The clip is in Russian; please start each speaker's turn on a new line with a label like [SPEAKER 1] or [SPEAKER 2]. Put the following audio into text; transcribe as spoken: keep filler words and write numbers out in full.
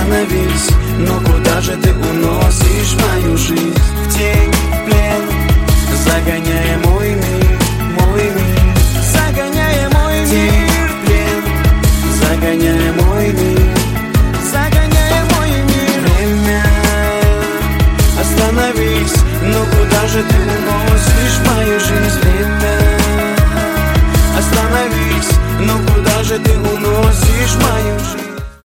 [SPEAKER 1] Остановись, но куда же ты уносишь мою жизнь? В тень, в плен, загоняя мой мир, мой мир, загоняя мой мир, в плен, загоняя мой мир, загоняя мой мир. Время, остановись, но куда же ты уносишь мою жизнь? Время, остановись, но куда же ты уносишь мою жизнь?